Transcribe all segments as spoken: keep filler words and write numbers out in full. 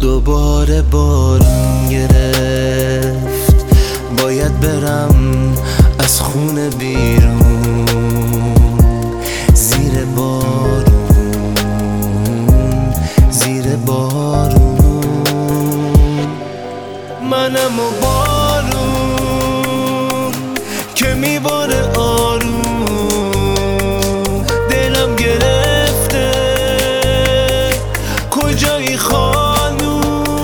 دوباره بارون گرفت، باید برم از خونه بیرون، زیر بارون زیر بارون منم و بارون که میباره آروم، دلم گرفته کجایی خانوم،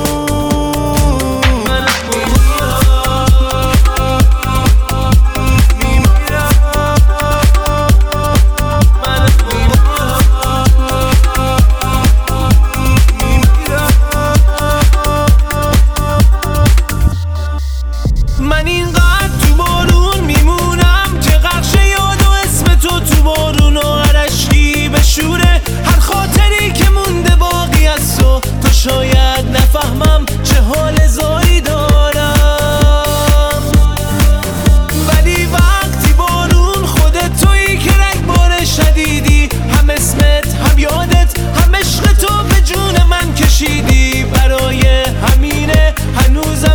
من اینقدر تو بارون میمونم که غرق یاد و اسم تو تو بارون و عرشکی به شوره هر خاطری که مونده باقی از تو. تو شاید نفهمم چه حال زایی دارم، ولی وقتی بارون خودت تویی که رگبار شدیدی، هم اسمت هم یادت هم عشق تو به جون من کشیدی. برای همینه هنوزم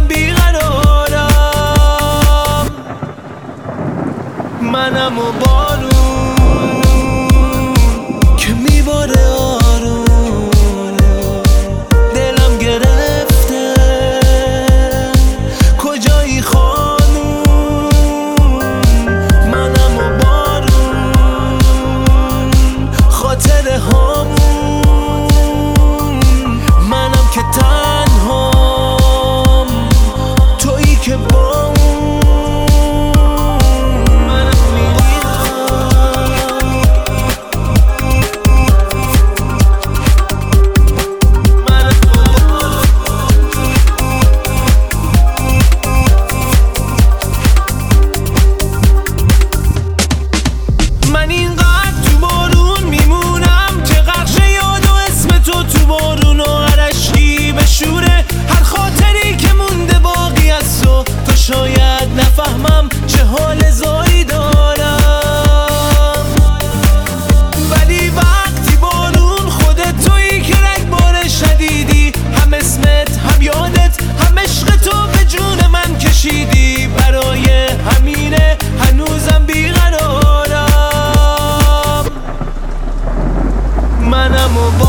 بیقرارم، منم و بارون که میباره آروم، دلم گرفته کجایی خانوم، منم و بارون خاطر هامون، منم که تنهام تویی که با شاید نفهمم چه حال زایی دارم، ولی وقتی بارون خودت تویی که رگبار شدیدی، هم اسمت هم یادت هم عشق تو به جون من کشیدی. برای همینه هنوزم بیقرارم، منم و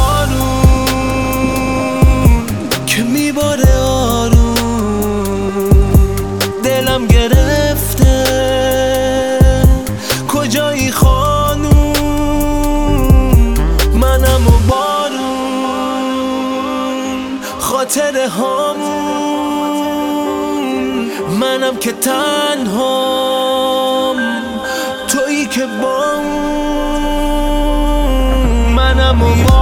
بارون که میباره آروم، دلم گرفته کجایی خانوم، منم و بارون خاطر هامون، منم که تنهام تویی که با منم و بارون.